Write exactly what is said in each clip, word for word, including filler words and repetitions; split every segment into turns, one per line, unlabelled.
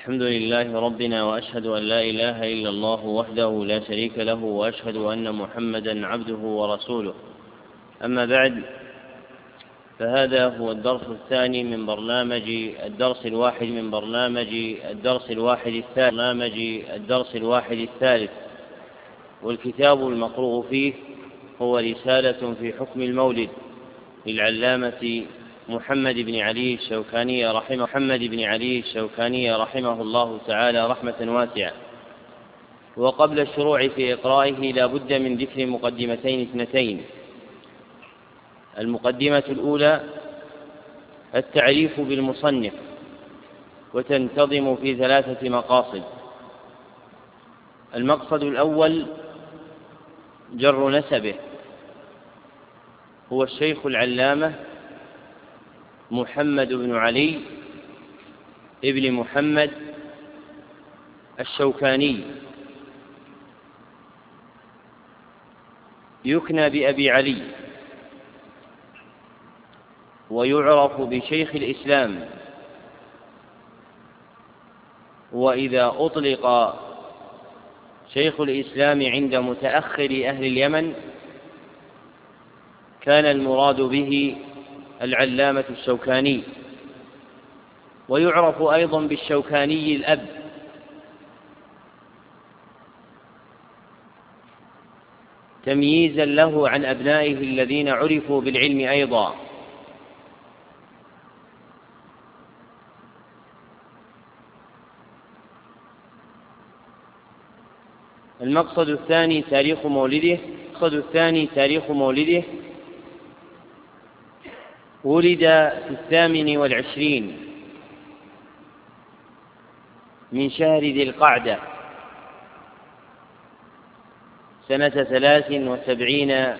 الحمد لله ربنا، وأشهد أن لا إله إلا الله وحده لا شريك له، وأشهد أن محمدا عبده ورسوله. أما بعد، فهذا هو الدرس الثاني من برنامج الدرس الواحد من برنامج الدرس الواحد الثالث برنامج الدرس الواحد الثالث والكتاب المقروء فيه هو رسالة في حكم المولد للعلامة محمد بن علي الشوكاني رحمه محمد بن علي الشوكاني رحمه الله تعالى رحمة واسعة. وقبل الشروع في إقرائه لا بد من ذكر مقدمتين اثنتين. المقدمة الأولى التعريف بالمصنف، وتنتظم في ثلاثة مقاصد. المقصد الأول جر نسبه، هو الشيخ العلامة محمد بن علي ابن محمد الشوكاني، يكنى بأبي علي، ويعرف بشيخ الإسلام. وإذا أطلق شيخ الإسلام عند متأخر أهل اليمن كان المراد به العلامة الشوكاني، ويعرف أيضا بالشوكاني الأب، تمييزا له عن أبنائه الذين عرفوا بالعلم أيضا. المقصد الثاني تاريخ مولده المقصد الثاني تاريخ مولده ولد في الثامن والعشرين من شهر ذي القعدة سنة ثلاث وسبعين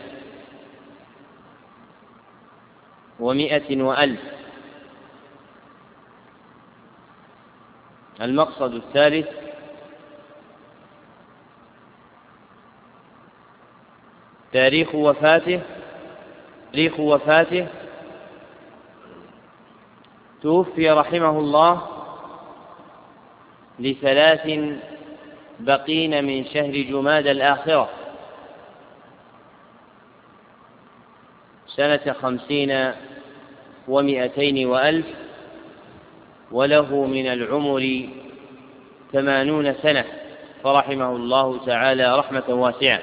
ومائة وألف. المقصد الثالث تاريخ وفاته تاريخ وفاته توفي رحمه الله لثلاث بقين من شهر جماد الآخرة سنة خمسين ومائتين وألف، وله من العمر ثمانون سنة، فرحمه الله تعالى رحمة واسعة.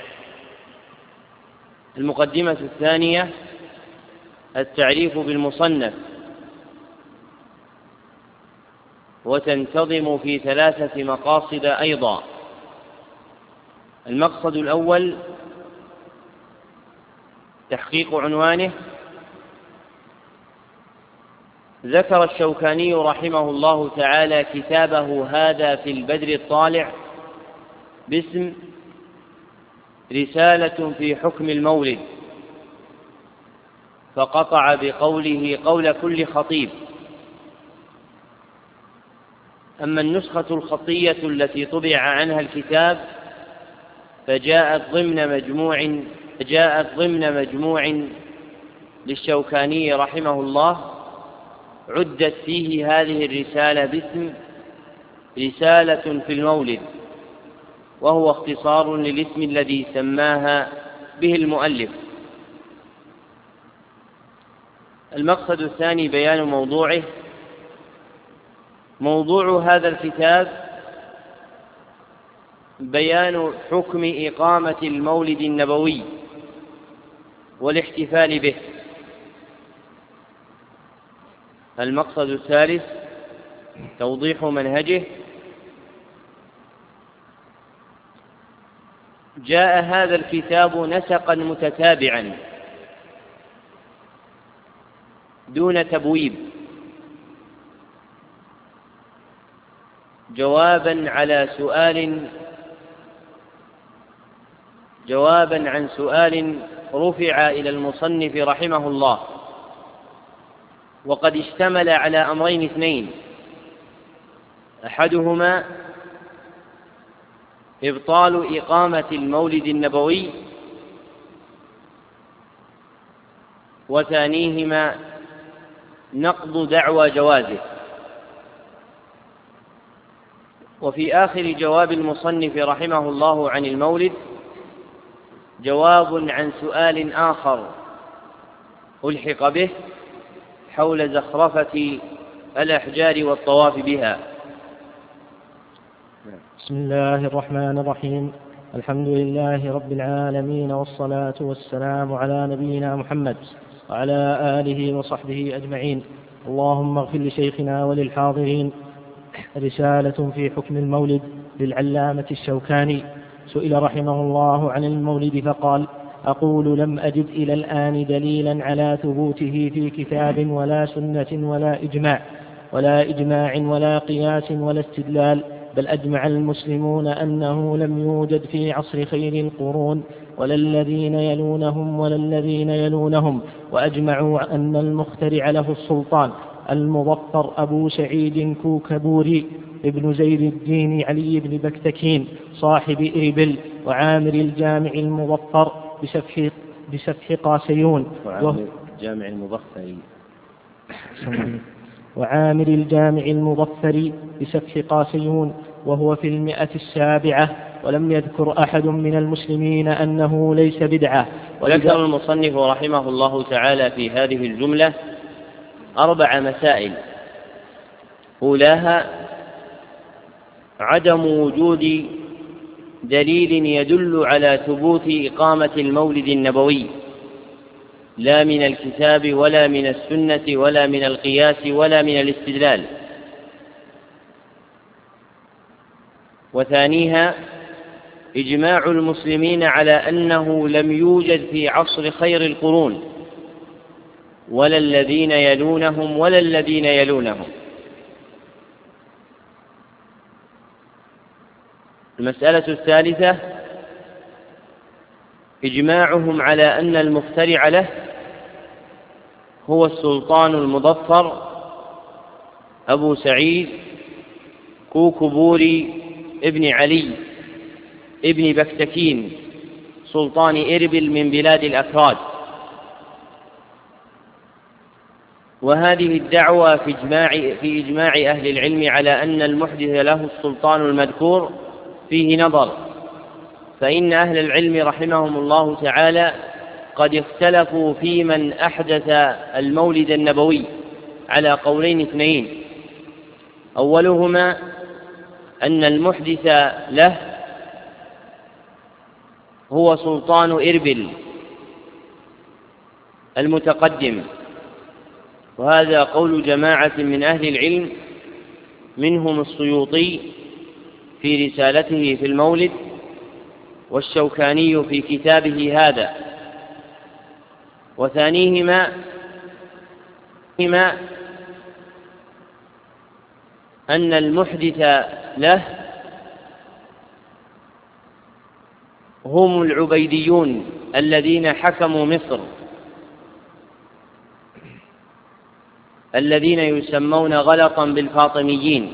المقدمة الثانية التعريف بالمصنف، وتنتظم في ثلاثة مقاصد أيضا. المقصد الأول تحقيق عنوانه. ذكر الشوكاني رحمه الله تعالى كتابه هذا في البدر الطالع باسم رسالة في حكم المولد، فقطع بقوله قول كل خطيب. أما النسخة الخطية التي طبع عنها الكتاب فجاءت ضمن مجموع جاءت ضمن مجموع للشوكاني رحمه الله، عدت فيه هذه الرسالة باسم رسالة في المولد، وهو اختصار للاسم الذي سماها به المؤلف. المقصد الثاني بيان موضوعه. موضوع هذا الكتاب بيان حكم إقامة المولد النبوي والاحتفال به. المقصد الثالث توضيح منهجه. جاء هذا الكتاب نسقا متتابعا دون تبويب، جوابا على سؤال جوابا عن سؤال رفع إلى المصنف رحمه الله، وقد اشتمل على أمرين اثنين: أحدهما إبطال إقامة المولد النبوي، وثانيهما نقض دعوى جوازه. وفي آخر جواب المصنف رحمه الله عن المولد جواب عن سؤال آخر ألحق به حول زخرفة الأحجار والطواف بها.
بسم الله الرحمن الرحيم. الحمد لله رب العالمين، والصلاة والسلام على نبينا محمد وعلى آله وصحبه أجمعين. اللهم اغفر لشيخنا وللحاضرين. رسالة في حكم المولد للعلامة الشوكاني. سئل رحمه الله عن المولد فقال: أقول لم أجد إلى الآن دليلا على ثبوته في كتاب ولا سنة ولا إجماع ولا إجماع ولا قياس ولا استدلال، بل أجمع المسلمون أنه لم يوجد في عصر خير القرون ولا الذين يلونهم ولا الذين يلونهم، وأجمعوا أن المخترع له السلطان المظفر أبو سعيد كوكبوري ابن زيد الدين علي بن بكتكين صاحب إربل، وعامر الجامع المظفر بسفح, بسفح قاسيون
وعامر الجامع المظفر
وعامر الجامع المظفر بسفح قاسيون، وهو في المئة السابعة، ولم يذكر أحد من المسلمين أنه ليس بدعة.
وذكر المصنف رحمه الله تعالى في هذه الجملة أربع مسائل. أولاها عدم وجود دليل يدل على ثبوت إقامة المولد النبوي، لا من الكتاب ولا من السنة ولا من القياس ولا من الاستدلال. وثانيها إجماع المسلمين على أنه لم يوجد في عصر خير القرون ولا الذين يلونهم ولا الذين يلونهم. المسألة الثالثة إجماعهم على أن المخترع له هو السلطان المظفر أبو سعيد كوكبوري ابن علي ابن بكتكين سلطان إربل من بلاد الأكراد. وهذه الدعوة في إجماع, في إجماع أهل العلم على أن المحدث له السلطان المذكور فيه نظر، فإن أهل العلم رحمهم الله تعالى قد اختلفوا في من أحدث المولد النبوي على قولين اثنين. أولهما أن المحدث له هو سلطان إربل المتقدم، وهذا قول جماعة من أهل العلم منهم السيوطي في رسالته في المولد، والشوكاني في كتابه هذا. وثانيهما أن المحدث له هم العبيديون الذين حكموا مصر، الذين يسمون غلطا بالفاطميين.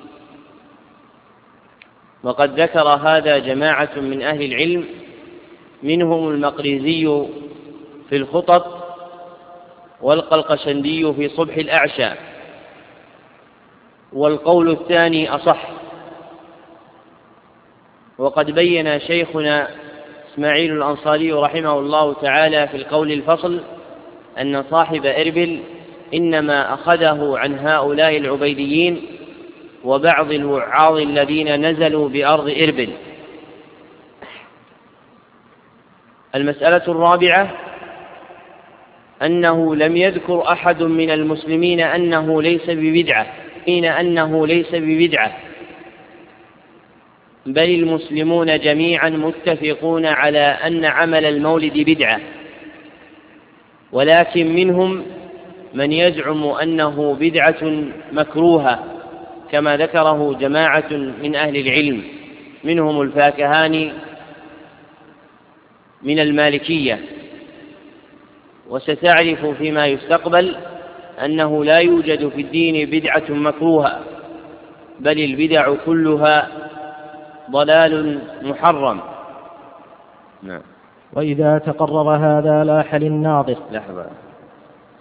وقد ذكر هذا جماعة من أهل العلم منهم المقريزي في الخطط والقلقشندي في صبح الأعشى، والقول الثاني أصح. وقد بين شيخنا إسماعيل الأنصاري رحمه الله تعالى في القول الفصل أن صاحب إربل إنما أخذه عن هؤلاء العبيديين وبعض الوعاظ الذين نزلوا بأرض إربل. المسألة الرابعة أنه لم يذكر أحد من المسلمين أنه ليس ببدعة إن أنه ليس ببدعة بل المسلمون جميعا متفقون على أن عمل المولد بدعة، ولكن منهم من يزعم أنه بدعة مكروهة كما ذكره جماعة من أهل العلم منهم الفاكهاني من المالكية. وستعرف فيما يستقبل أنه لا يوجد في الدين بدعة مكروهة، بل البدع كلها ضلال محرم. نعم.
وإذا تقرر هذا لاح للناظر.
لحظة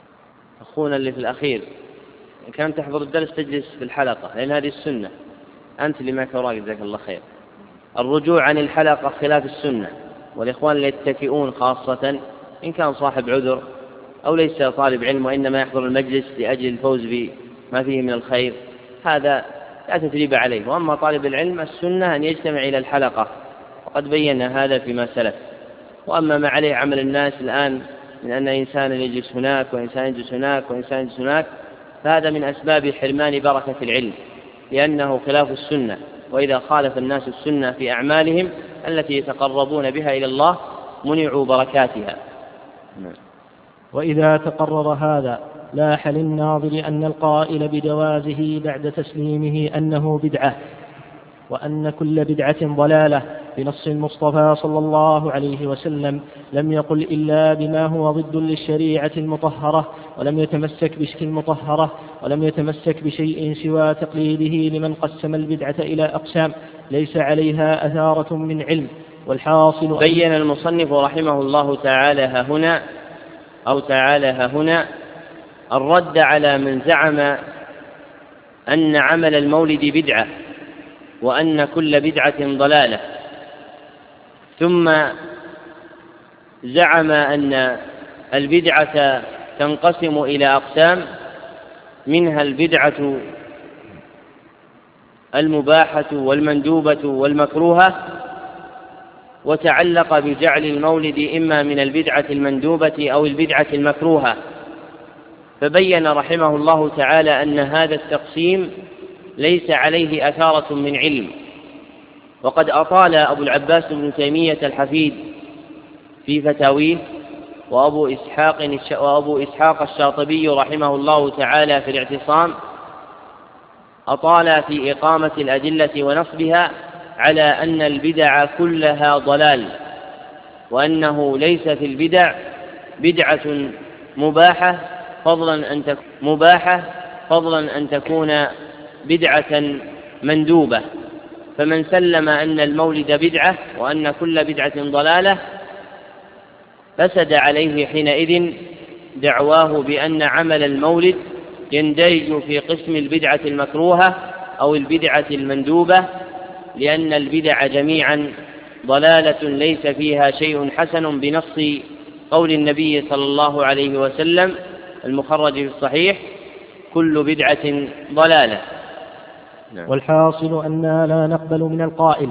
أخونا اللي في الأخير كان تحضر الدرس تجلس في الحلقة، لأن هذه السنة. أنت لما كراك جزاك الله خير. الرجوع عن الحلقة خلاف السنة، والإخوان اللي يتكئون خاصة إن كان صاحب عذر أو ليس طالب علم وإنما يحضر المجلس لأجل الفوز بما فيه من الخير، هذا لا تثريب عليه. وأما طالب العلم السنة أن يجتمع إلى الحلقة، وقد بينا هذا فيما سلف. وأما ما عليه عمل الناس الآن من أن إنسان يجلس هناك وإنسان يجلس هناك وإنسان يجلس هناك، فهذا من أسباب حرمان بركة العلم، لأنه خلاف السنة. وإذا خالف الناس السنة في أعمالهم التي يتقربون بها إلى الله منعوا بركاتها.
وإذا تقرر هذا لاح للناظر أن القائل بجوازه بعد تسليمه أنه بدعة، وأن كل بدعة ضلالة بنص المصطفى صلى الله عليه وسلم لم يقل إلا بما هو ضد للشريعة المطهرة، ولم يتمسك بشيء المطهرة، ولم يتمسك بشيء سوى تقليده لمن قسم البدعة إلى أقسام ليس عليها أثارة من علم. والحاصل
بين المصنف رحمه الله تعالى هنا أو تعالى هنا الرد على من زعم أن عمل المولد بدعة وأن كل بدعة ضلالة، ثم زعم أن البدعة تنقسم إلى أقسام، منها البدعة المباحة والمندوبة والمكروهة، وتعلق بجعل المولد إما من البدعة المندوبة أو البدعة المكروهة. فبين رحمه الله تعالى أن هذا التقسيم ليس عليه أثارة من علم. وقد أطال أبو العباس بن تيمية الحفيد في فتاويه، وأبو إسحاق, وأبو إسحاق الشاطبي رحمه الله تعالى في الاعتصام أطال في إقامة الأدلة ونصبها على أن البدع كلها ضلال، وأنه ليس في البدع بدعة مباحة فضلا أن تكون مباحة فضلا أن تكون بدعة مندوبة. فمن سلم أن المولد بدعة وأن كل بدعة ضلالة فسد عليه حينئذ دعواه بأن عمل المولد يندرج في قسم البدعة المكروهة أو البدعة المندوبة، لأن البدع جميعا ضلالة ليس فيها شيء حسن بنص قول النبي صلى الله عليه وسلم المخرج في الصحيح: كل بدعة ضلالة.
والحاصل أننا لا نقبل من القائل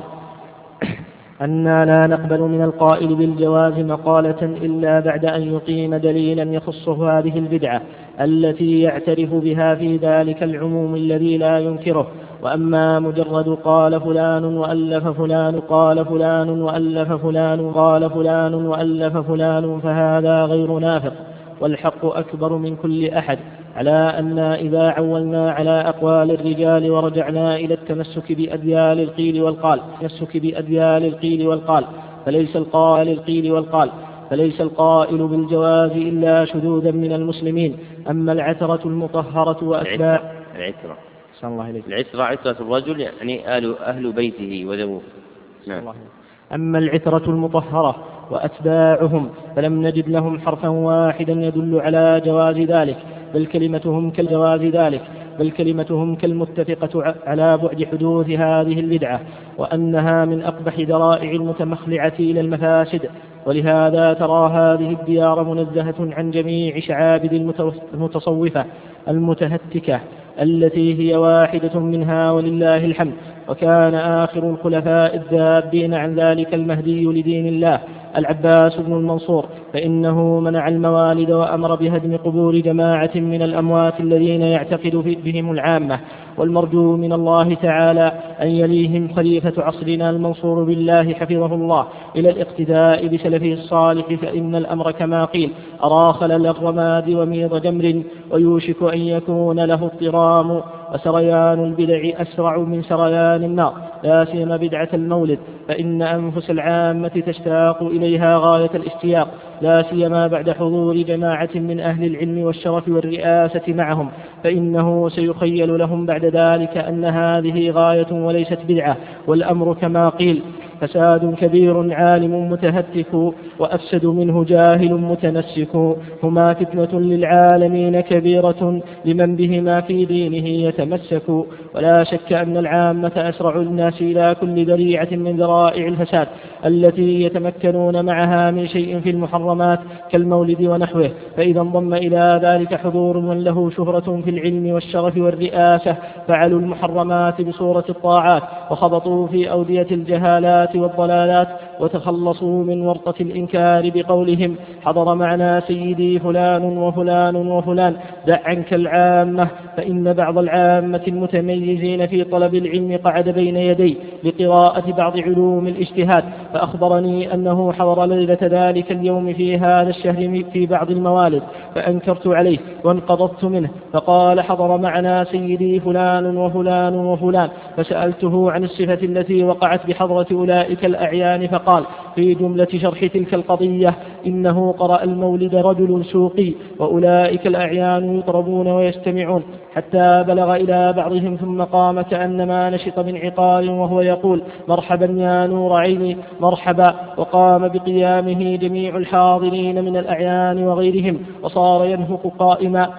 أننا لا نقبل من القائل بالجواز مقالة إلا بعد أن يقيم دليلا يخص هذه البدعة التي يعترف بها في ذلك العموم الذي لا ينكره. وأما مجرد قال فلان وألف فلان قال فلان وألف فلان قال فلان وألف فلان فهذا غير نافق، والحق أكبر من كل أحد، على أن إذا عولنا على أقوال الرجال ورجعنا إلى التمسك بأديال القيل والقال التمسك بأديال القيل والقال فليس القائل القيل والقال فليس القائل بالجواز إلا شذوذا من المسلمين. أما العترة المطهرة وأتباع
العترة
الله إليك.
العترة عترة الرجل يعني أهل, أهل بيته وذووه. نعم.
أما العترة المطهرة وأتباعهم فلم نجد لهم حرفا واحدا يدل على جواز ذلك، بل كلمتهم كالجواز ذلك بل كلمتهم كالمتفقة على بعد حدوث هذه البدعة، وأنها من أقبح ذرائع المتمخلعة إلى المفاسد. ولهذا ترى هذه الديار منزهة عن جميع شعابد المتصوفة المتهتكة التي هي واحدة منها ولله الحمد. وكان آخر الخلفاء الذابين عن ذلك المهدي لدين الله العباس بن المنصور، فإنه منع الموالد وأمر بهدم قبور جماعة من الأموات الذين يعتقد بهم العامة. والمرجو من الله تعالى أن يليهم خليفة عصرنا المنصور بالله حفظه الله إلى الاقتداء بسلفه الصالح، فإن الأمر كما قيل أرى خلل الرماد وميض جمر ويوشك أن يكون له اضطرام، وسريان البدع أسرع من سريان النار، لا سيما بدعة المولد، فإن أنفس العامة تشتاق إليها غاية الاشتياق، لا سيما بعد حضور جماعة من أهل العلم والشرف والرئاسة معهم، فإنه سيخيل لهم بعد ذلك أن هذه غاية وليست بدعة. والأمر كما قيل فساد كبير عالم متهتك، وأفسد منه جاهل متنسك، هما فتنة للعالمين كبيرة لمن بهما في دينه يتمسك. ولا شك أن العامة أسرع الناس إلى كل ذريعة من ذرائع الفساد التي يتمكنون معها من شيء في المحرمات كالمولد ونحوه، فإذا انضم إلى ذلك حضور من له شهرة في العلم والشرف والرئاسة فعلوا المحرمات بصورة الطاعات، وخبطوا في أودية الجهالات والضلالات، وتخلصوا من ورطة الإنكار بقولهم حضر معنا سيدي فلان وفلان وفلان، دع عنك العامة، فإن بعض العامة المتميزين في طلب العلم قعد بين يدي لقراءة بعض علوم الاجتهاد، فأخبرني أنه حضر ليلة ذلك اليوم في هذا الشهر في بعض الموالد، فأنكرت عليه وانقضضت منه، فقال حضر معنا سيدي فلان وفلان وفلان، فسألته عن الصفة التي وقعت بحضرة أولئك الأعيان، فقال في جملة شرح تلك القضية إنه قرأ المولد رجل سوقي، وأولئك الأعيان يطربون ويستمعون، حتى بلغ إلى بعضهم ثم قام كأنما نشط من عقال وهو يقول مرحبا يا نور عيني مرحبا، وقام بقيامه جميع الحاضرين من الأعيان وغيرهم، وصار ينهق قائما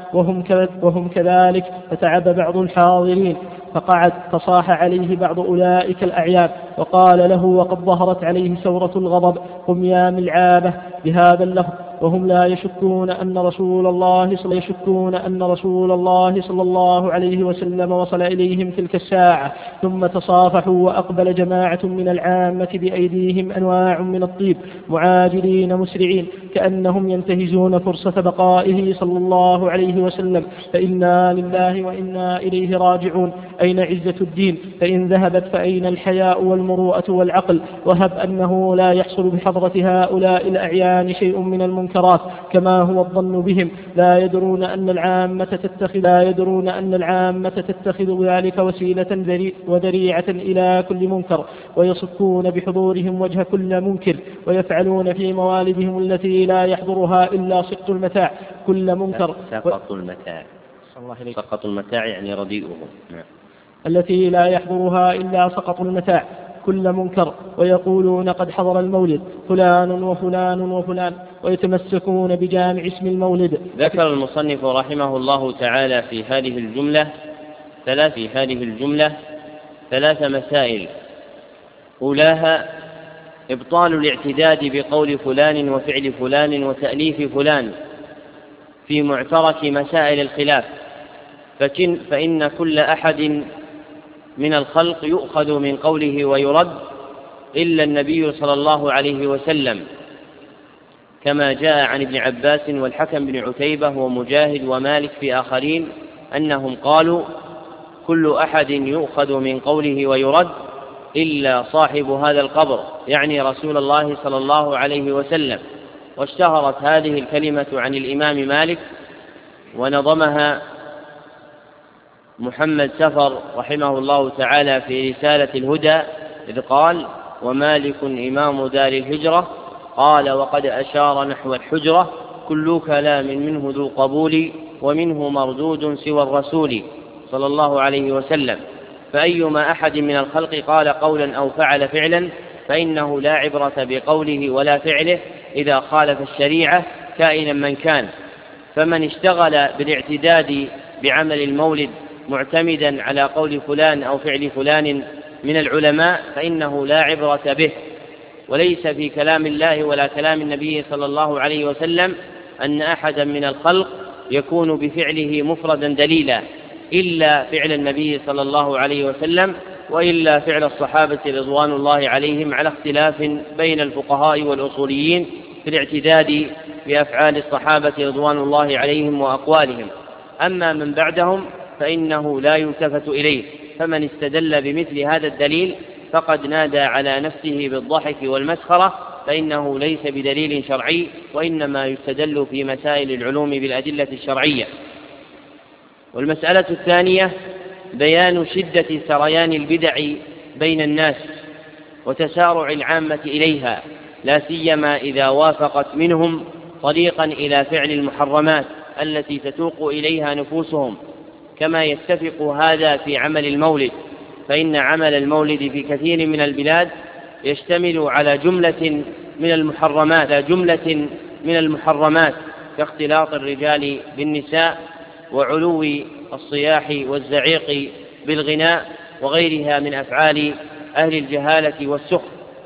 وهم كذلك، فتعب بعض الحاضرين فقعد، فصاح عليه بعض أولئك الأعيان وقال له وقد ظهرت عليه ثورة الغضب قم يا ملعابة بهذا اللفظ، وهم لا يشكون أن رسول الله صلى يشكون أن رسول الله صلى الله عليه وسلم وصل إليهم تلك الساعة، ثم تصافحوا، وأقبل جماعة من العامة بأيديهم أنواع من الطيب معاجلين مسرعين كأنهم ينتهزون فرصة بقائه صلى الله عليه وسلم، فإنا لله وإنا إليه راجعون. أين عزة الدين؟ فإن ذهبت فأين الحياء والمروءة والعقل؟ وهب أنه لا يحصل بحضرة هؤلاء الأعيان شيء من المنكرات كما هو الظن بهم، لا يدرون أن العامة تتخذ لا يدرون أن العامة تتخذ ذلك وسيلة وذريعة إلى كل منكر، ويصكون بحضورهم وجه كل منكر، ويفعلون في موالدهم التي لا يحضرها إلا سقط المتاع كل منكر.
سقط المتاع سقط المتاع يعني رديئه،
التي لا يحضرها إلا سقط المتاع كل منكر، ويقولون قد حضر المولد فلان وفلان وفلان، ويتمسكون بجامع اسم المولد.
ذكر المصنف رحمه الله تعالى في هذه الجملة ثلاث في هذه الجملة ثلاث مسائل، أولاها إبطال الاعتداد بقول فلان وفعل فلان وتأليف فلان في معترك مسائل الخلاف، فإن كل أحد من الخلق يؤخذ من قوله ويرد إلا النبي صلى الله عليه وسلم، كما جاء عن ابن عباس والحكم بن عتيبة ومجاهد ومالك في آخرين أنهم قالوا كل أحد يؤخذ من قوله ويرد إلا صاحب هذا القبر، يعني رسول الله صلى الله عليه وسلم. واشتهرت هذه الكلمة عن الإمام مالك، ونظمها محمد سفر رحمه الله تعالى في رسالة الهدى، إذ قال ومالك إمام دار الهجرة قال وقد أشار نحو الحجرة كل كلام منه ذو قبول ومنه مردود سوى الرسول صلى الله عليه وسلم، فأيما أحد من الخلق قال قولا أو فعل فعلا فإنه لا عبرة بقوله ولا فعله إذا خالف الشريعة كائنا من كان. فمن اشتغل بالاعتداد بعمل المولد معتمدا على قول فلان أو فعل فلان من العلماء فإنه لا عبرة به، وليس في كلام الله ولا كلام النبي صلى الله عليه وسلم أن أحدا من الخلق يكون بفعله مفردا دليلا إلا فعل النبي صلى الله عليه وسلم، وإلا فعل الصحابة رضوان الله عليهم، على اختلاف بين الفقهاء والأصوليين في الاعتداد بأفعال الصحابة رضوان الله عليهم وأقوالهم. أما من بعدهم فإنه لا يلتفت إليه، فمن استدل بمثل هذا الدليل فقد نادى على نفسه بالضحك والمسخرة، فإنه ليس بدليل شرعي، وإنما يستدل في مسائل العلوم بالأدلة الشرعية. والمسألة الثانية بيان شدة سريان البدع بين الناس وتسارع العامة إليها، لا سيما إذا وافقت منهم طريقا إلى فعل المحرمات التي تتوق إليها نفوسهم، كما يتفق هذا في عمل المولد، فإن عمل المولد في كثير من البلاد يشتمل على جملة من المحرمات على جملة من المحرمات كاختلاط الرجال بالنساء وعلو الصياح والزعيق بالغناء وغيرها من أفعال أهل الجهالة والسخط.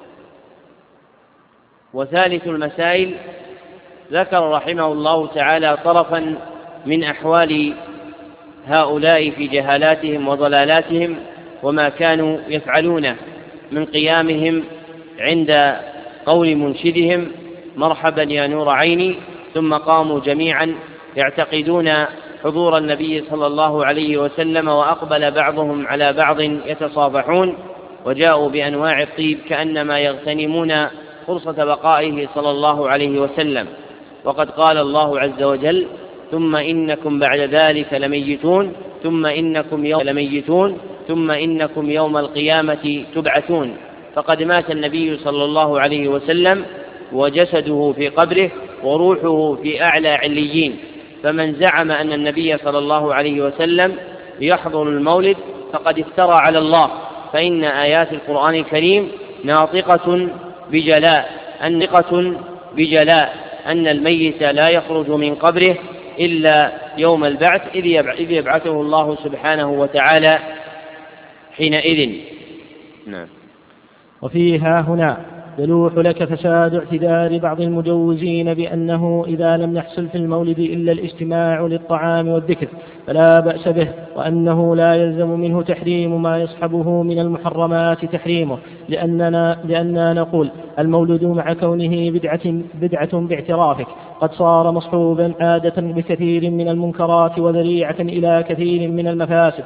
وثالث المسائل ذكر رحمه الله تعالى طرفا من أحوال هؤلاء في جهالاتهم وضلالاتهم وما كانوا يفعلونه من قيامهم عند قول منشدهم مرحبا يا نور عيني، ثم قاموا جميعا يعتقدون حضور النبي صلى الله عليه وسلم، وأقبل بعضهم على بعض يتصافحون، وجاءوا بأنواع الطيب كأنما يغتنمون فرصة بقائه صلى الله عليه وسلم. وقد قال الله عز وجل ثم إنكم بعد ذلك لميتون ثم إنكم يوم لميتون ثم إنكم يوم القيامة تبعثون. فقد مات النبي صلى الله عليه وسلم وجسده في قبره وروحه في أعلى عليين، فمن زعم أن النبي صلى الله عليه وسلم يحضر المولد فقد افترى على الله، فإن آيات القرآن الكريم ناطقة بجلاء النقة بجلاء أن الميت لا يخرج من قبره إلا يوم البعث إذ يبعثه الله سبحانه وتعالى حينئذ. نعم.
وفيها هنا يلوح لك فساد اعتذار بعض المجوزين بأنه إذا لم يحصل في المولد إلا الاجتماع للطعام والذكر فلا بأس به، وأنه لا يلزم منه تحريم ما يصحبه من المحرمات تحريمه، لأننا, لأننا نقول المولد مع كونه بدعة, بدعة باعترافك قد صار مصحوبا عادة بكثير من المنكرات وذريعة إلى كثير من المفاسد.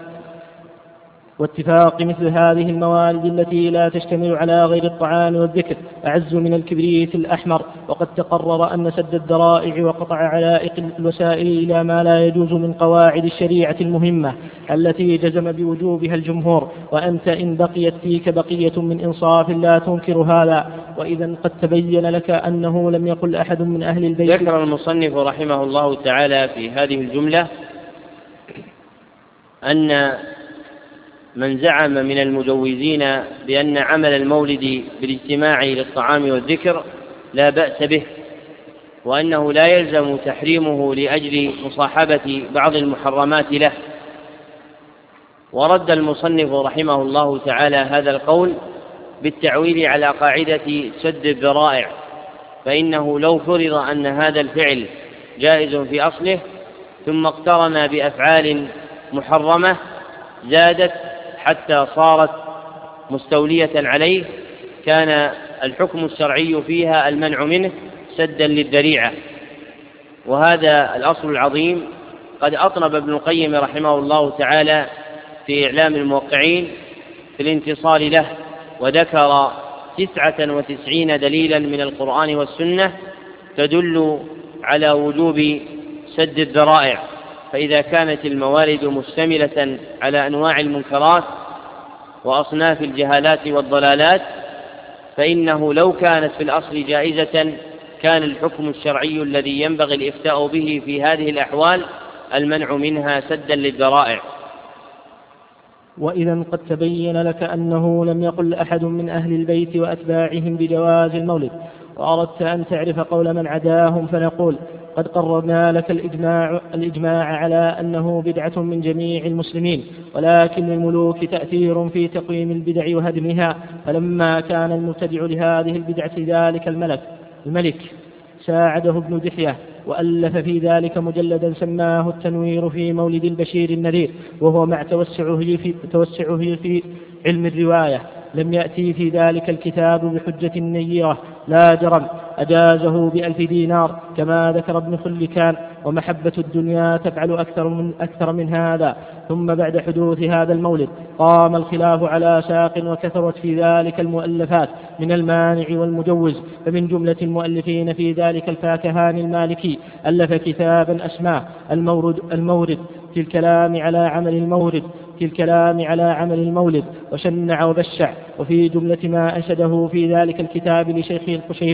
واتفاق مثل هذه الموالد التي لا تشتمل على غير الطعام والذكر أعز من الكبريت الأحمر. وقد تقرر أن سد الذرائع وقطع علائق الوسائل إلى ما لا يجوز من قواعد الشريعة المهمة التي جزم بوجوبها الجمهور، وأنت إن بقيت فيك بقية من إنصاف لا تنكر هذا. وإذا قد تبين لك أنه لم يقل أحد من أهل البيت.
ذكر المصنف رحمه الله تعالى في هذه الجملة أن من زعم من المجوزين بأن عمل المولد بالاجتماع للطعام والذكر لا بأس به، وأنه لا يلزم تحريمه لأجل مصاحبة بعض المحرمات له. ورد المصنف رحمه الله تعالى هذا القول بالتعويل على قاعدة سد الذرائع، فإنه لو فرض أن هذا الفعل جائز في أصله ثم اقترن بأفعال محرمة زادت حتى صارت مستولية عليه كان الحكم الشرعي فيها المنع منه سدا للذريعة. وهذا الأصل العظيم قد أطنب ابن القيم رحمه الله تعالى في إعلام الموقعين في الانتصار له، وذكر تسعة وتسعين دليلا من القرآن والسنة تدل على وجوب سد الذرائع. فإذا كانت الموالد مشتملة على أنواع المنكرات وأصناف الجهالات والضلالات فإنه لو كانت في الأصل جائزة كان الحكم الشرعي الذي ينبغي الإفتاء به في هذه الأحوال المنع منها سدا للذرائع.
وإذا قد تبين لك أنه لم يقل أحد من أهل البيت وأتباعهم بجواز المولد، وأردت أن تعرف قول من عداهم، فنقول قد قررنا لك الإجماع, الإجماع على أنه بدعة من جميع المسلمين، ولكن للملوك تأثير في تقويم البدع وهدمها. فلما كان المبتدع لهذه البدعة ذلك الملك الملك ساعده ابن دحية وألف في ذلك مجلدا سماه التنوير في مولد البشير النذير، وهو مع توسعه في, توسعه في علم الرواية لم يأتي في ذلك الكتاب بحجة نيرة، لا جرم أجازه بألف دينار كما ذكر ابن خلكان، ومحبة الدنيا تفعل أكثر من, أكثر من هذا. ثم بعد حدوث هذا المولد قام الخلاف على ساق، وكثرت في ذلك المؤلفات من المانع والمجوز. فمن جملة المؤلفين في ذلك الفاكهان المالكي ألف كتابا أسماه المورد, المورد في الكلام على عمل المورد في الكلام على عمل المولد، وشنع وبشع. وفي جملة ما أنشده في ذلك الكتاب لشيخه القشيري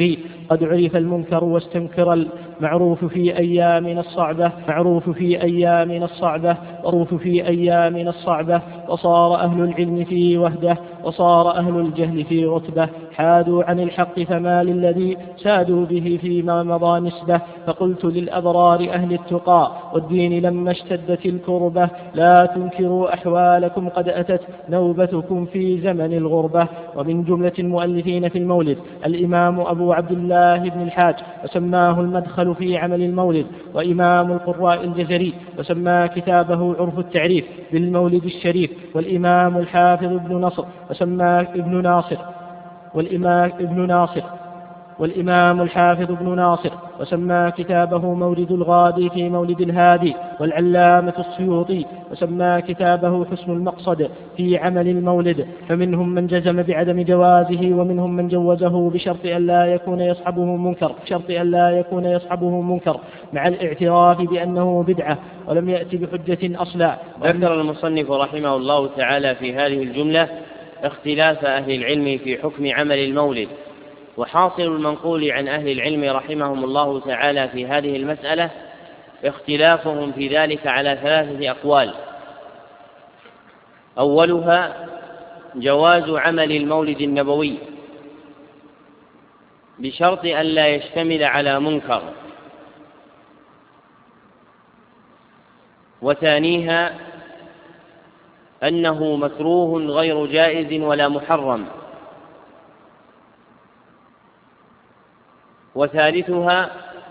قد عرف المنكر واستنكر المعروف في أيامنا الصعبة معروف في أيامنا الصعبة معروف في أيامنا الصعبة وصار أهل العلم في وهدة وصار أهل الجهل في رتبة حادوا عن الحق فما للذي سادوا به فيما مضى نسبة فقلت للأبرار أهل التقى والدين لما اشتدت الكربة لا تنكروا أحوالكم قد أتت نوبتكم في زمن الغربة. ومن جملة المؤلفين في المولد الإمام أبو عبد الله بن الحاج وسماه المدخل في عمل المولد وإمام القراء الجزري وسمى كتابه عرف التعريف بالمولد الشريف والإمام الحافظ ابن نصر وسمى ابن ناصر والإمام ابن ناصر والإمام الحافظ ابن ناصر وسمى كتابه مولد الغادي في مولد الهادي والعلامة السيوطي وسمى كتابه حسن المقصد في عمل المولد. فمنهم من جزم بعدم جوازه ومنهم من جوزه بشرط أن لا يكون يصحبه منكر بشرط أن لا يكون يصحبه منكر مع الاعتراف بأنه بدعة ولم يأتي بحجة أصلا.
ذكر المصنف رحمه الله تعالى في هذه الجملة اختلاف أهل العلم في حكم عمل المولد، وحاصل المنقول عن أهل العلم رحمهم الله تعالى في هذه المسألة اختلافهم في ذلك على ثلاثة أقوال. أولها جواز عمل المولد النبوي بشرط أن لا يشتمل على منكر، وثانيها أنه مكروه غير جائز ولا محرم، وثالثها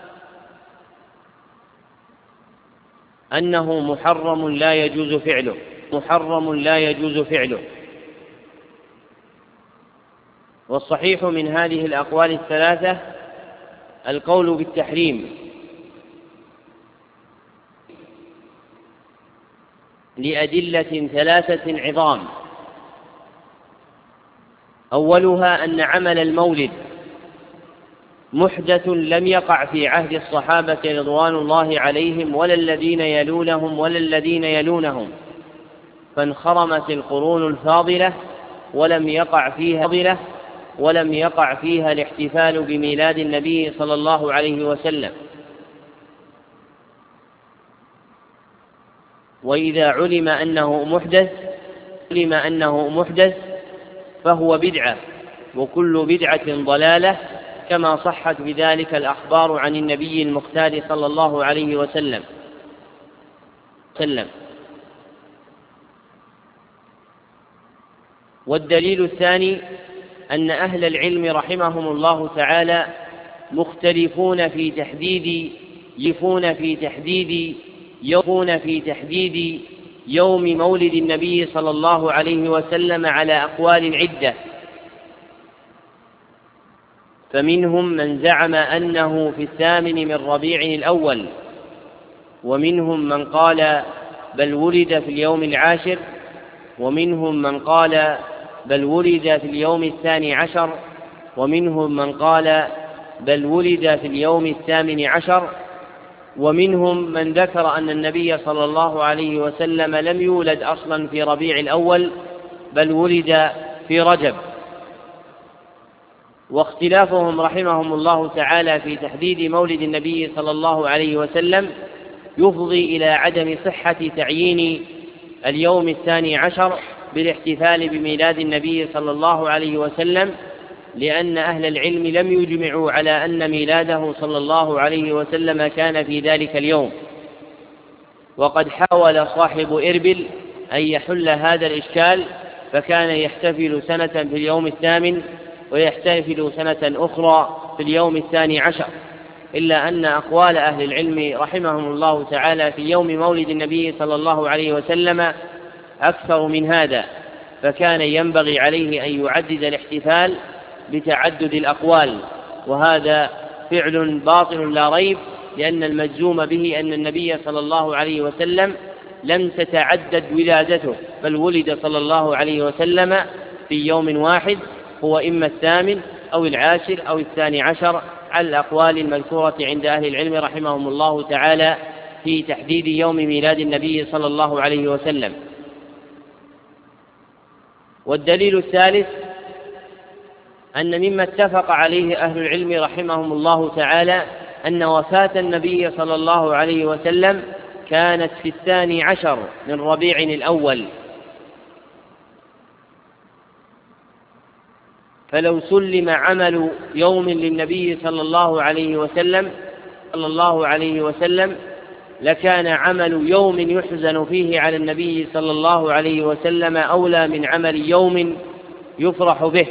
أنه محرم لا يجوز فعله محرم لا يجوز فعله. والصحيح من هذه الأقوال الثلاثة القول بالتحريم لأدلة ثلاثة عظام. أولها أن عمل المولد محدث لم يقع في عهد الصحابة رضوان الله عليهم ولا الذين يلونهم ولا الذين يلونهم، فانخرمت القرون الفاضلة ولم يقع فيها ولم يقع فيها الاحتفال بميلاد النبي صلى الله عليه وسلم. وإذا علم أنه محدث علم أنه محدث فهو بدعة، وكل بدعة ضلالة، كما صحت بذلك الأخبار عن النبي المختار صلى الله عليه وسلم. والدليل الثاني أن أهل العلم رحمهم الله تعالى مختلفون في تحديد يفون في تحديد يفون في تحديد يوم مولد النبي صلى الله عليه وسلم على أقوال عدة. فمنهم من زعم أنه في الثامن من ربيع الأول، ومنهم من قال بل ولد في اليوم العاشر، ومنهم من قال بل ولد في اليوم الثاني عشر، ومنهم من قال بل ولد في اليوم الثامن عشر، ومنهم من ذكر أن النبي صلى الله عليه وسلم لم يولد أصلا في ربيع الأول بل ولد في رجب. واختلافهم رحمهم الله تعالى في تحديد مولد النبي صلى الله عليه وسلم يفضي إلى عدم صحة تعيين اليوم الثاني عشر بالاحتفال بميلاد النبي صلى الله عليه وسلم، لأن أهل العلم لم يجمعوا على أن ميلاده صلى الله عليه وسلم كان في ذلك اليوم. وقد حاول صاحب إربل أن يحل هذا الإشكال، فكان يحتفل سنة في اليوم الثامن ويحتفل سنة أخرى في اليوم الثاني عشر، إلا أن أقوال أهل العلم رحمهم الله تعالى في يوم مولد النبي صلى الله عليه وسلم أكثر من هذا، فكان ينبغي عليه أن يعدد الاحتفال بتعدد الأقوال، وهذا فعل باطل لا ريب، لأن المجزوم به أن النبي صلى الله عليه وسلم لم تتعدد ولادته، بل ولد صلى الله عليه وسلم في يوم واحد هو إما الثامن أو العاشر أو الثاني عشر، على الأقوال المذكورة عند أهل العلم رحمهم الله تعالى في تحديد يوم ميلاد النبي صلى الله عليه وسلم. والدليل الثالث أن مما اتفق عليه أهل العلم رحمهم الله تعالى أن وفاة النبي صلى الله عليه وسلم كانت في الثاني عشر من ربيع الأول، فلو سلم عمل يوم للنبي صلى الله عليه وسلم صلى الله عليه وسلم لكان عمل يوم يحزن فيه على النبي صلى الله عليه وسلم أولى من عمل يوم يفرح به،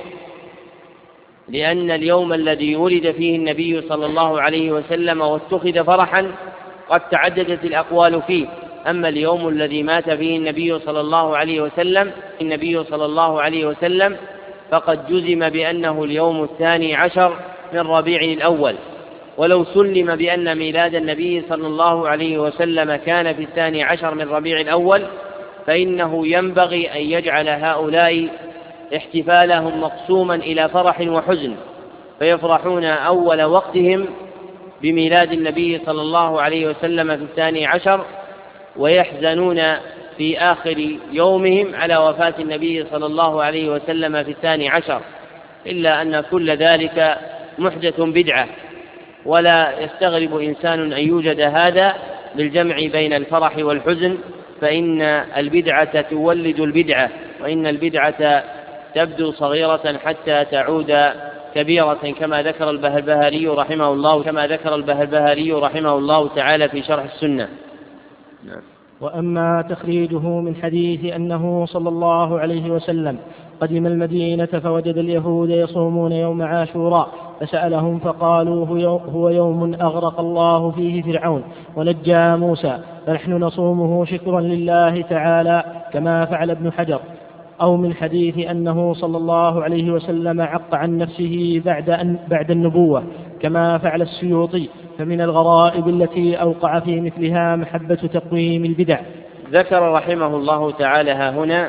لأن اليوم الذي ولد فيه النبي صلى الله عليه وسلم واتخذ فرحا قد تعددت الأقوال فيه، أما اليوم الذي مات فيه النبي صلى الله عليه وسلم النبي صلى الله عليه وسلم فقد جزم بأنه اليوم الثاني عشر من ربيع الأول. ولو سلم بأن ميلاد النبي صلى الله عليه وسلم كان في الثاني عشر من ربيع الأول فإنه ينبغي أن يجعل هؤلاء احتفالهم مقسوما إلى فرح وحزن، فيفرحون أول وقتهم بميلاد النبي صلى الله عليه وسلم في الثاني عشر، ويحزنون في آخر يومهم على وفاة النبي صلى الله عليه وسلم في الثاني عشر، إلا أن كل ذلك محدث بدعة، ولا يستغرب إنسان أن يوجد هذا بالجمع بين الفرح والحزن، فإن البدعة تولد البدعة، وإن البدعة تبدو صغيرة حتى تعود كبيرة، كما ذكر البهلبهاري رحمه الله كما ذكر البهلبهاري رحمه الله تعالى في شرح السنة.
نعم. وأما تخريجه من حديث أنه صلى الله عليه وسلم قدم المدينة فوجد اليهود يصومون يوم عاشوراء فسألهم فقالوا هو يوم أغرق الله فيه فرعون ونجى موسى فنحن نصومه شكرا لله تعالى كما فعل ابن حجر، أو من حديث أنه صلى الله عليه وسلم عق عن نفسه بعد, أن بعد النبوة كما فعل السيوطي، فمن الغرائب التي أوقع في مثلها محبة تقويم البدع.
ذكر رحمه الله تعالى هنا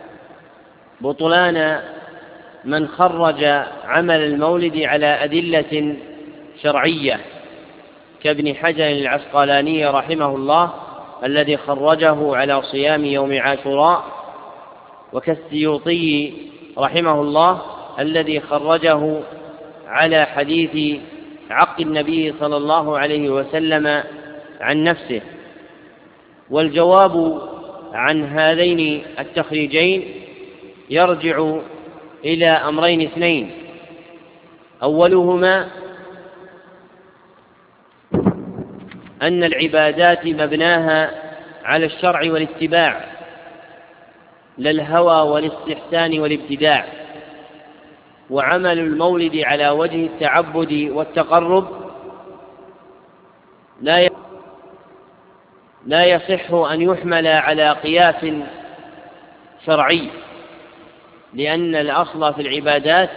بطلان من خرج عمل المولد على أدلة شرعية كابن حجر العسقلاني رحمه الله الذي خرجه على صيام يوم عاشوراء، وكالسيوطي رحمه الله الذي خرجه على حديث عق النبي صلى الله عليه وسلم عن نفسه. والجواب عن هذين التخريجين يرجع إلى أمرين اثنين: أولهما أن العبادات مبناها على الشرع والاتباع لا الهوى والاستحسان والابتداع، وعمل المولد على وجه التعبد والتقرب لا لا يصح أن يحمل على قياس شرعي، لأن الأصل في العبادات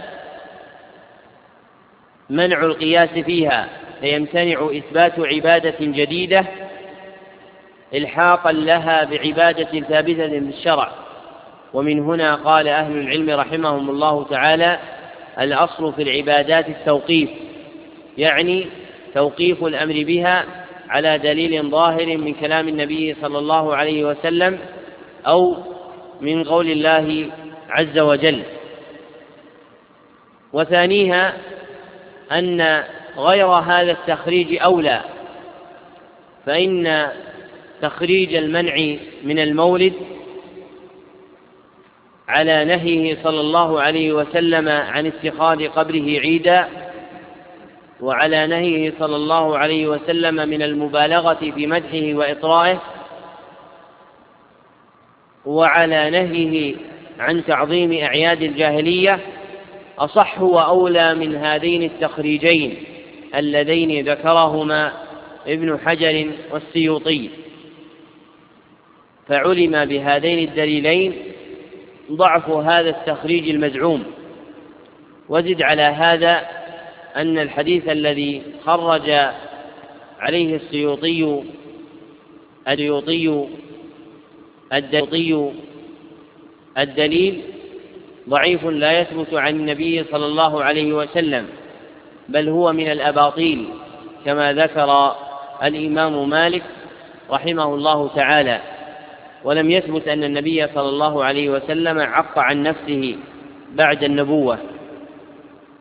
منع القياس فيها، فيمتنع إثبات عبادة جديدة إلحاقا لها بعبادة ثابتة بالشرع. ومن هنا قال أهل العلم رحمهم الله تعالى: الأصل في العبادات التوقيف، يعني توقيف الأمر بها على دليل ظاهر من كلام النبي صلى الله عليه وسلم أو من قول الله عز وجل. وثانيها أن غير هذا التخريج أولى، فإن تخريج المنع من المولد على نهيه صلى الله عليه وسلم عن اتخاذ قبره عيدا، وعلى نهيه صلى الله عليه وسلم من المبالغة في مدحه وإطرائه، وعلى نهيه عن تعظيم أعياد الجاهلية، أصح وأولى من هذين التخريجين اللذين ذكرهما ابن حجر والسيوطي. فعلم بهذين الدليلين ضعف هذا التخريج المزعوم. وزد على هذا أن الحديث الذي خرج عليه السيوطي السيوطي السيوطي الدليل ضعيف لا يثبت عن النبي صلى الله عليه وسلم، بل هو من الأباطيل كما ذكر الإمام مالك رحمه الله تعالى. ولم يثبت أن النبي صلى الله عليه وسلم عق عن نفسه بعد النبوة.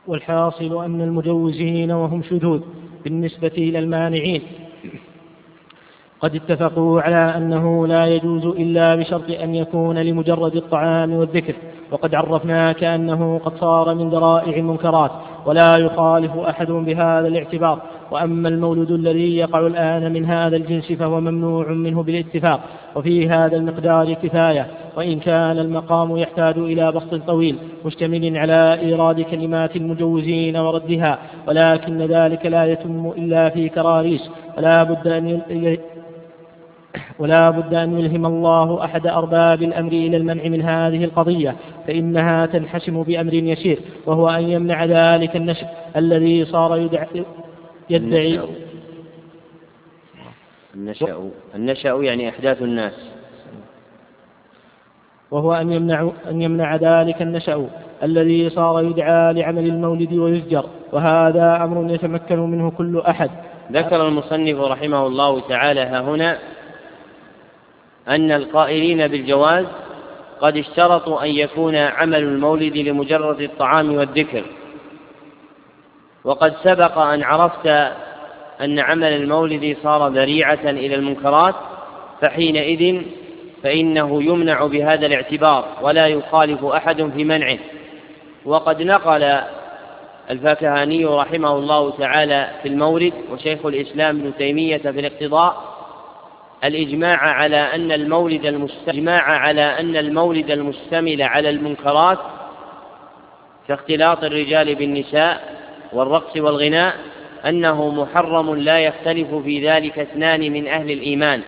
والحاصل أن المجوزين وهم شذوذ بالنسبة إلى المانعين قد اتفقوا على أنه لا يجوز إلا بشرط أن يكون لمجرد الطعام والذكر، وقد عرفنا كأنه قد صار من ذرائع المنكرات ولا يخالف أحد بهذا الاعتبار. وأما المولد الذي يقع الآن من هذا الجنس فهو ممنوع منه بالاتفاق، وفي هذا المقدار كفاية، وإن كان المقام يحتاج إلى بسط طويل مشتمل على إيراد كلمات المجوزين وردها، ولكن ذلك لا يتم إلا في كراريس، ولا بد أن ولا بد أن يلهم الله أحد أرباب الأمر إلى المنع من هذه القضية، فإنها تنحسم بأمر يسير، وهو أن يمنع ذلك النشأ الذي صار يدعي يدعي
النشأ النشأ يعني إحداث الناس،
وهو أن يمنع أن يمنع ذلك النشأ الذي صار يدعى لعمل المولد ويزجر، وهذا أمر يتمكن منه كل أحد.
ذكر المصنف رحمه الله تعالى ها هنا أن القائلين بالجواز قد اشترطوا أن يكون عمل المولد لمجرد الطعام والذكر، وقد سبق أن عرفت أن عمل المولد صار ذريعة إلى المنكرات، فحينئذ فإنه يمنع بهذا الاعتبار ولا يخالف أحد في منعه. وقد نقل الفاكهاني رحمه الله تعالى في المولد وشيخ الإسلام ابن تيمية في الاقتضاء الإجماع على أن المولد المستمع على أن المولد المشتمل على المنكرات كاختلاط الرجال بالنساء والرقص والغناء أنه محرم لا يختلف في ذلك اثنان من أهل الإيمان،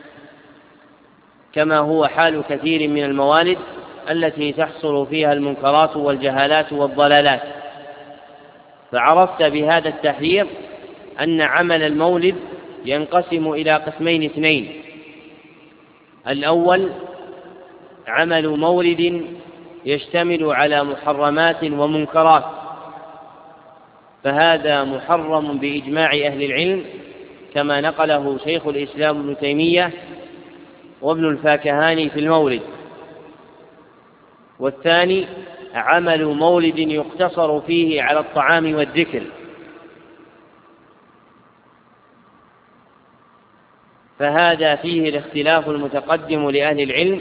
كما هو حال كثير من الموالد التي تحصل فيها المنكرات والجهالات والضلالات. فعرفت بهذا التحذير أن عمل المولد ينقسم إلى قسمين اثنين: الأول عمل مولد يشتمل على محرمات ومنكرات، فهذا محرم بإجماع أهل العلم كما نقله شيخ الإسلام ابن تيمية وابن الفاكهاني في المولد. والثاني عمل مولد يقتصر فيه على الطعام والذكر، فهذا فيه الاختلاف المتقدم لأهل العلم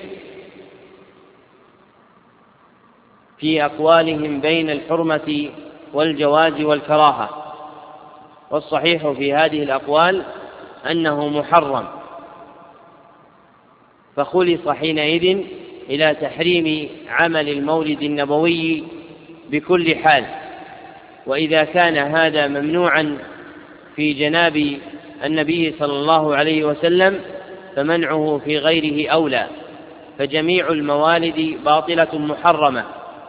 في أقوالهم بين الحرمة والجواز والكراهة، والصحيح في هذه الأقوال أنه محرم، فخلص حينئذ إلى تحريم عمل المولد النبوي بكل حال. وإذا كان هذا ممنوعا في جناب النبي صلى الله عليه وسلم فمنعه في غيره أولى، فجميع الموالد باطلة محرمة،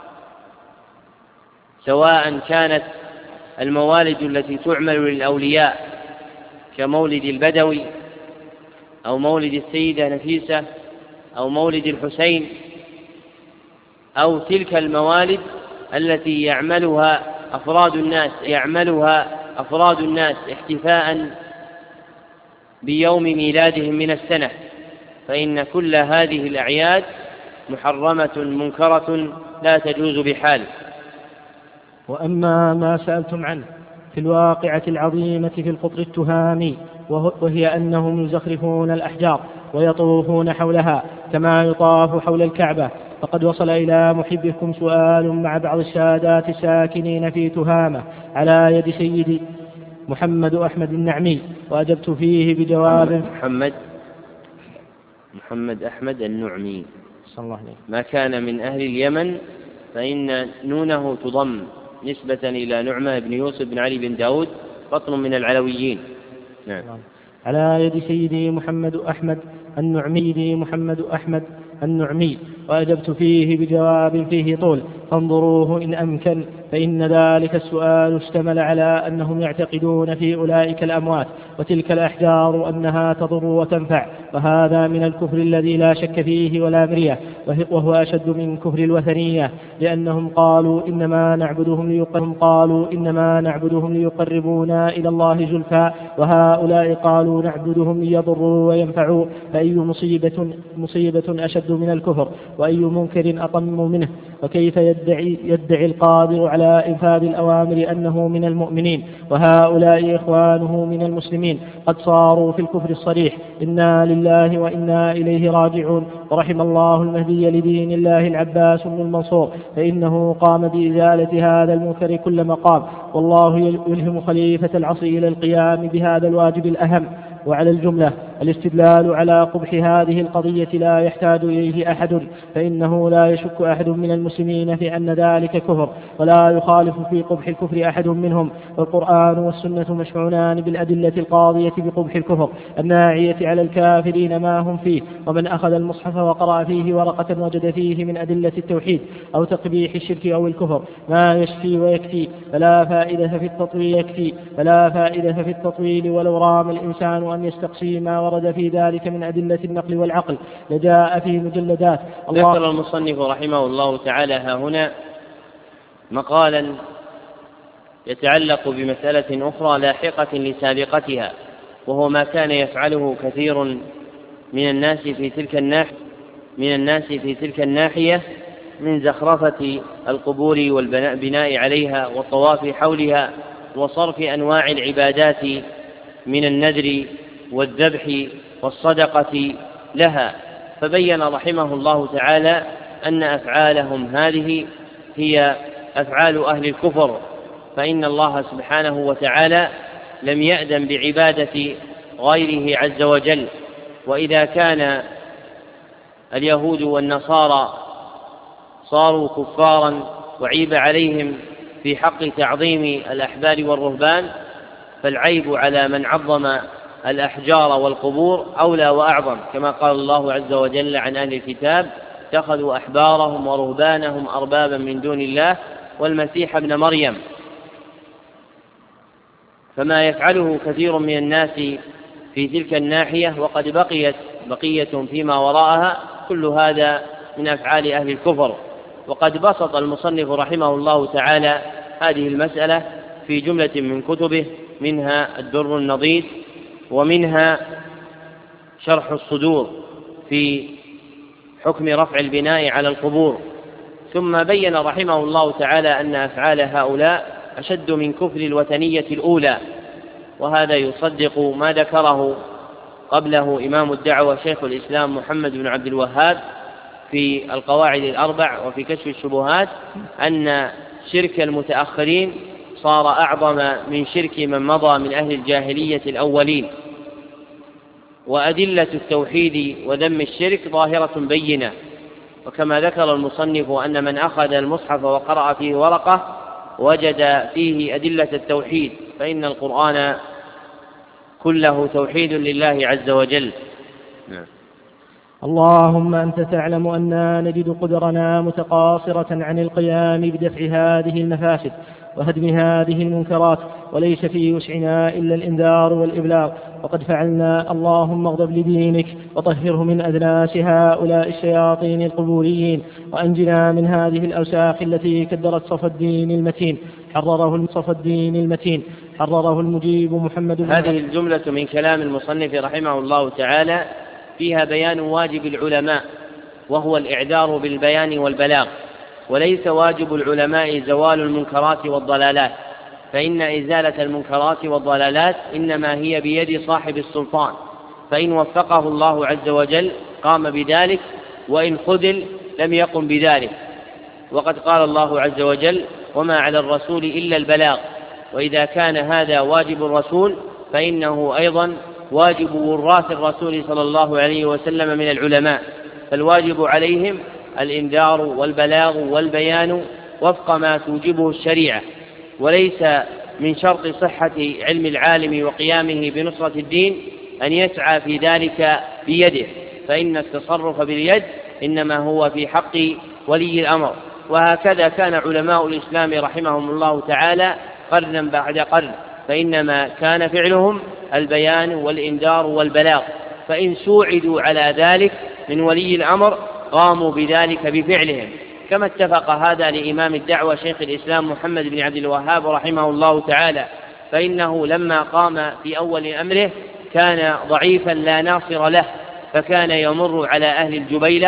سواء كانت الموالد التي تعمل للأولياء كمولد البدوي أو مولد السيدة نفيسة أو مولد الحسين، أو تلك الموالد التي يعملها أفراد الناس يعملها أفراد الناس احتفاء بيوم ميلادهم من السنة، فإن كل هذه الأعياد محرمة منكرة لا تجوز بحال.
وأما ما سألتم عنه في الواقعة العظيمة في القطر التهامي، وهي أنهم يزخرفون الأحجار ويطوفون حولها كما يطاف حول الكعبة، فقد وصل إلى محبكم سؤال مع بعض السادات الساكنين في تهامة على يد سيدي محمد أحمد النعمي، وأجبت فيه بجواب
محمد محمد أحمد النعمي
صلى الله عليه.
ما كان من أهل اليمن فإن نونه تضم نسبة إلى نعمة بن يوسف بن علي بن داود بطن من العلويين. نعم.
على يد سيدي محمد أحمد النعمي محمد أحمد النعمي، وأجبت فيه بجواب فيه طول، فانظروه إن أمكن، فإن ذلك السؤال اشتمل على أنهم يعتقدون في أولئك الأموات وتلك الأحجار أنها تضر وتنفع، وهذا من الكفر الذي لا شك فيه ولا مرية، وهو أشد من كفر الوثنية، لأنهم قالوا إنما نعبدهم ليقربون قالوا إنما نعبدهم ليقربونا إلى الله زلفى، وهؤلاء قالوا نعبدهم ليضروا وينفعوا، فأي مصيبة مصيبة أشد من الكفر، وأي منكر أطم منه. وكيف يدعي, يدعي القادر على إنفاذ الأوامر أنه من المؤمنين وهؤلاء إخوانه من المسلمين قد صاروا في الكفر الصريح. إنا لله وإنا إليه راجعون. ورحم الله المهدي لدين الله العباس بن المنصور، فإنه قام بإزالة هذا المنكر كل مقام، والله يلهم خليفة العصر إلى القيام بهذا الواجب الأهم. وعلى الجملة الاستدلال على قبح هذه القضية لا يحتاج إليه أحد، فإنه لا يشك أحد من المسلمين في أن ذلك كفر، ولا يخالف في قبح الكفر أحد منهم. والقرآن والسنة مشحونان بالأدلة القاضية بقبح الكفر الناعية على الكافرين ما هم فيه. ومن أخذ المصحف وقرأ فيه ورقة وجد فيه من أدلة التوحيد أو تقبيح الشرك أو الكفر ما يشفي ويكفي فلا فائدة في التطويل يكفي فلا فائدة في التطويل ولو رام الإنسان أن يستقصي ما ورد في ذلك من أدلة النقل والعقل لجاء في مجلدات.
ذكر المصنف رحمه الله تعالى ها هنا مقالا يتعلق بمسألة أخرى لاحقة لسابقتها، وهو ما كان يفعله كثير من الناس في تلك الناحية من الناس في تلك الناحية من زخرفة القبور والبناء عليها والطواف حولها وصرف أنواع العبادات من النذر والذبح والصدقة لها. فبين رحمه الله تعالى أن أفعالهم هذه هي أفعال أهل الكفر، فإن الله سبحانه وتعالى لم يأذن بعبادة غيره عز وجل. وإذا كان اليهود والنصارى صاروا كفارا وعيب عليهم في حق تعظيم الأحبار والرهبان، فالعيب على من عظم الأحجار والقبور أولى وأعظم، كما قال الله عز وجل عن أهل الكتاب اتخذوا أحبارهم ورهبانهم أربابا من دون الله والمسيح ابن مريم. فما يفعله كثير من الناس في تلك الناحية وقد بقيت بقية فيما وراءها كل هذا من أفعال أهل الكفر. وقد بسط المصنف رحمه الله تعالى هذه المسألة في جملة من كتبه، منها الدر النضيد، ومنها شرح الصدور في حكم رفع البناء على القبور. ثم بين رحمه الله تعالى أن أفعال هؤلاء أشد من كفر الوثنية الأولى، وهذا يصدق ما ذكره قبله إمام الدعوة شيخ الإسلام محمد بن عبد الوهاب في القواعد الأربع وفي كشف الشبهات، أن شرك المتأخرين صار أعظم من شرك من مضى من أهل الجاهلية الأولين. وأدلة التوحيد وذم الشرك ظاهرة بينة. وكما ذكر المصنف أن من أخذ المصحف وقرأ فيه ورقة وجد فيه أدلة التوحيد، فإن القرآن كله توحيد لله عز وجل. نعم.
اللهم أنت تعلم أننا نجد قدرنا متقاصرة عن القيام بدفع هذه المفاسد وهدم هذه المنكرات، وليس في وسعنا إلا الإنذار والإبلاغ، وقد فعلنا. اللهم اغضب لدينك وطهره من أدناس هؤلاء الشياطين القبوريين، وأنجنا من هذه الأوساخ التي كدرت صف الدين المتين حرره صف الدين المتين حرره المجيب محمد.
هذه الجملة من كلام المصنف رحمه الله تعالى فيها بيان واجب العلماء، وهو الإعذار بالبيان والبلاغ، وليس واجب العلماء زوال المنكرات والضلالات، فإن إزالة المنكرات والضلالات إنما هي بيد صاحب السلطان، فإن وفقه الله عز وجل قام بذلك، وإن خذل لم يقم بذلك. وقد قال الله عز وجل وما على الرسول إلا البلاغ. وإذا كان هذا واجب الرسول فإنه أيضا واجب وراث الرسول صلى الله عليه وسلم من العلماء، فالواجب عليهم الإنذار والبلاغ والبيان وفق ما توجبه الشريعة. وليس من شرط صحة علم العالم وقيامه بنصرة الدين أن يسعى في ذلك بيده، فإن التصرف باليد إنما هو في حق ولي الأمر. وهكذا كان علماء الإسلام رحمهم الله تعالى قرنا بعد قرن، فإنما كان فعلهم البيان والإنذار والبلاغ، فإن سوعدوا على ذلك من ولي الأمر قاموا بذلك بفعلهم، كما اتفق هذا لإمام الدعوة شيخ الإسلام محمد بن عبد الوهاب رحمه الله تعالى، فإنه لما قام في أول أمره كان ضعيفا لا ناصر له، فكان يمر على أهل الجبيلة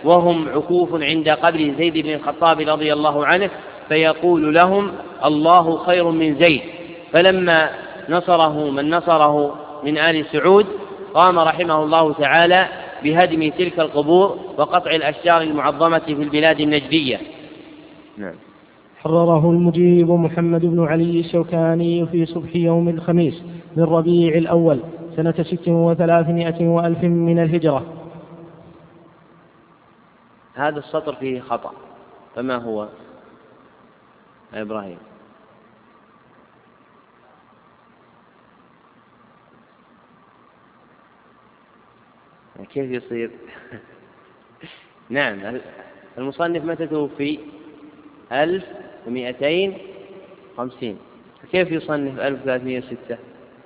وهم عكوف عند قبر زيد بن الخطاب رضي الله عنه، فيقول لهم الله خير من زيد. فلما نصره من نصره من آل سعود قام رحمه الله تعالى بهدم تلك القبور وقطع الأشجار المعظمة في البلاد النجدية. نعم.
حرره المجيب محمد بن علي الشوكاني في صبح يوم الخميس من ربيع الأول سنة ست وثلاثمائة وألف من الهجرة.
هذا السطر فيه خطأ، فما هو يا إبراهيم؟ كيف يصير؟ نعم، المصنف متى توفي؟ ألف ومئتين خمسين. كيف يصنف ألف وثلاثمائة وستة؟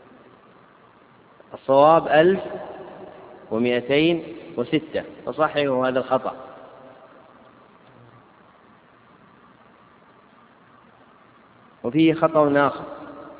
الصواب ألف ومئتين وستة، فصححوا هذا الخطأ. وفيه خطأ آخر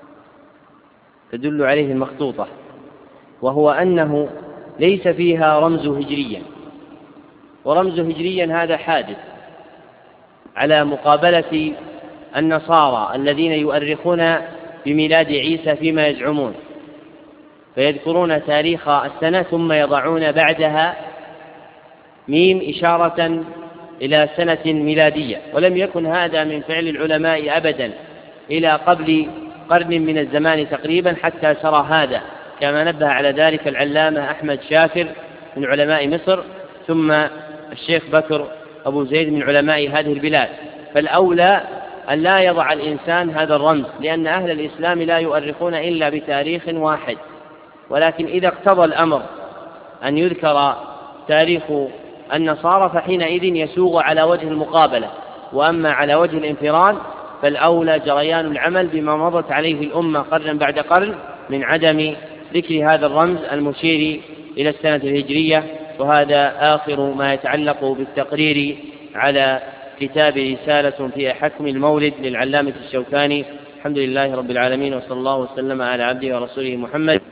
تدل عليه المخطوطة، وهو أنه ليس فيها رمز هجريا، ورمز هجريا هذا حادث على مقابلة النصارى الذين يؤرخون بميلاد عيسى فيما يزعمون، فيذكرون تاريخ السنة ثم يضعون بعدها ميم إشارة إلى سنة ميلادية، ولم يكن هذا من فعل العلماء أبدا إلى قبل قرن من الزمان تقريبا حتى سرى هذا، كما نبه على ذلك العلامة أحمد شاكر من علماء مصر، ثم الشيخ بكر أبو زيد من علماء هذه البلاد. فالأولى أن لا يضع الإنسان هذا الرمز، لأن أهل الإسلام لا يؤرخون إلا بتاريخ واحد، ولكن إذا اقتضى الأمر أن يذكر تاريخ النصارى فحينئذ يسوغ على وجه المقابلة، وأما على وجه الانفراد فالأولى جريان العمل بما مضت عليه الأمة قرنا بعد قرن من عدم ذكر هذا الرمز المشير إلى السنة الهجرية. وهذا آخر ما يتعلق بالتقرير على كتاب رسالة في حكم المولد للعلامة الشوكاني. الحمد لله رب العالمين، وصلى الله وسلم على عبده ورسوله محمد.